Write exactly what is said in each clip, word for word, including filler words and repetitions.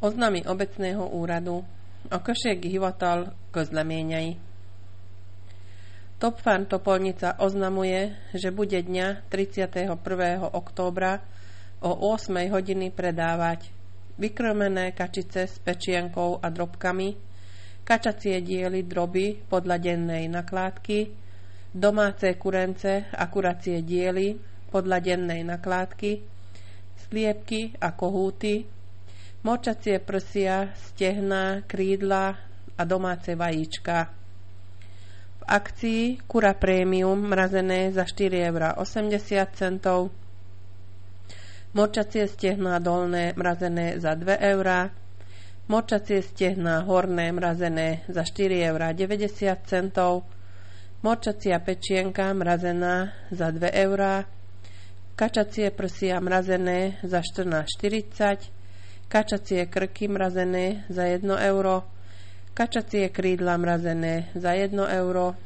Oznamy obecného úradu. A községi hivatal közleményei. Topfarm Topolnica oznamuje, že bude dňa tridsiateho prvého októbra o ôsmej hodiny predávať vykrmené kačice s pečienkou a drobkami, kačacie diely droby podľa dennej nakládky, domáce kurence a kuracie diely podľa dennej nakládky, sliepky a kohúty, močacie prsia, stehná, krídla a domáce vajíčka. V akcii kura prémium mrazené za štyri eurá osemdesiat centov, močacie stehná dolné mrazené za dve eurá, močacie stehná horné mrazené za štyri eurá deväťdesiat centov, močacia pečienka mrazená za dve eurá, kačacie prsia mrazené za štrnásť štyridsať, kačacie krky mrazené za jedno euro, kačacie krídla mrazené za jedno euro,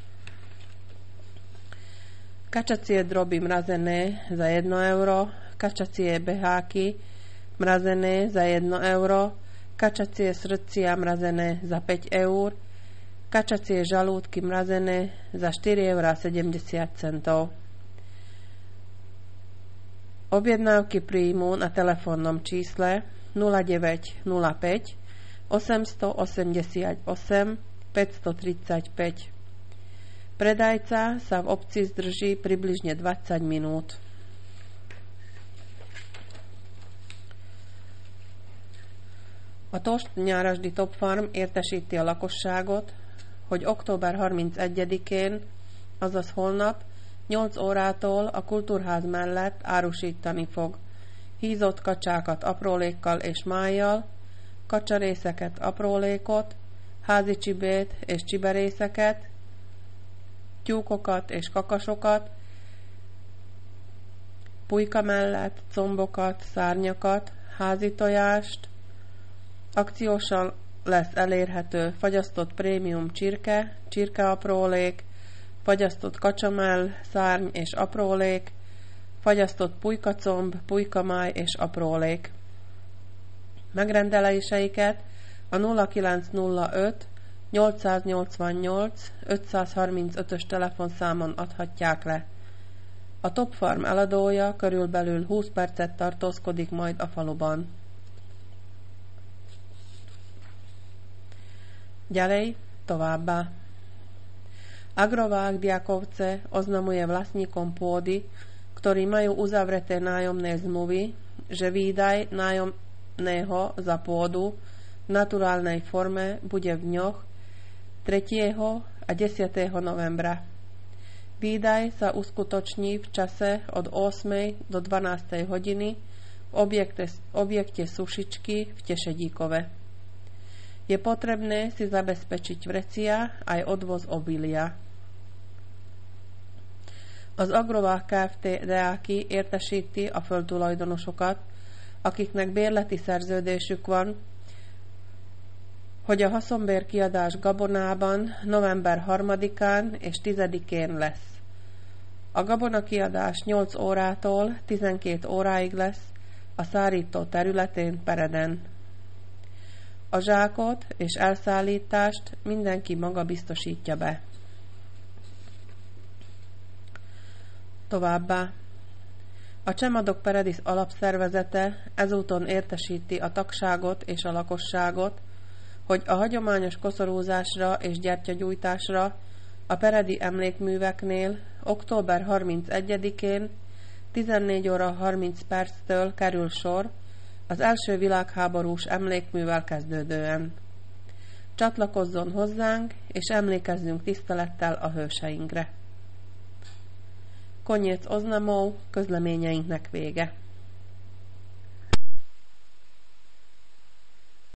kačacie droby mrazené za jedno euro, kačacie beháky mrazené za jedno euro, kačacie srdcia mrazené za päť eur, kačacie žalúdky mrazené za štyri eurá sedemdesiat centov. Objednávky príjmu na telefónnom čísle nula deväť nula päť osem osem osem päť tri päť. Predajca sa v obci zdrží približne dvadsať minút. A tost nyárasdi Topfarm értesíti a lakosságot, hogy október harmincegyedikén, azaz holnap, nyolc órától a kultúrház mellett árusítani fog hízott kacsákat aprólékkal és májjal, kacsarészeket aprólékot, házi csibét és csiberészeket, tyúkokat és kakasokat, pulyka mellett combokat, szárnyakat, házi tojást. Akciósan lesz elérhető fagyasztott prémium csirke, csirkeaprólék, fagyasztott kacsamell, szárny és aprólék, fagyasztott pulykacomb, pulykamáj és aprólék. Megrendeléseiket a nulla kilenc nulla öt nyolcszáznyolcvannyolc ötszázharmincötös telefonszámon adhatják le. A Topfarm eladója körülbelül húsz percet tartózkodik majd a faluban. Ďalej, továbbá. Agrovák Diakovce oznamuje vlastníkom pôdy, ktorí majú uzavreté nájomné zmluvy, že výdaj nájomného za pôdu v naturálnej forme bude v dňoch tretieho a desiateho novembra. Výdaj sa uskutoční v čase od ôsmej do dvanástej hodiny v objekte, objekte sušičky v Tešedíkove. Je potrebné si zabezpečiť vrecia aj odvoz obilia. Az Agrovák Kft. Deáki értesíti a földtulajdonosokat, akiknek bérleti szerződésük van, hogy a haszonbér kiadás gabonában november harmadikán és tizedikén lesz. A gabona kiadás nyolc órától tizenkét óráig lesz a szárító területén Pereden. A zsákot és elszállítást mindenki maga biztosítja be. Továbbá. A Csemadok Peredis alapszervezete ezúton értesíti a tagságot és a lakosságot, hogy a hagyományos koszorúzásra és gyertyagyújtásra a peredi emlékműveknél október harmincegyedikén tizennégy óra harminc perctől kerül sor az első világháborús emlékművel kezdődően. Csatlakozzon hozzánk, és emlékezzünk tisztelettel a hőseinkre. Koniec oznamov, közleményeinknek vége.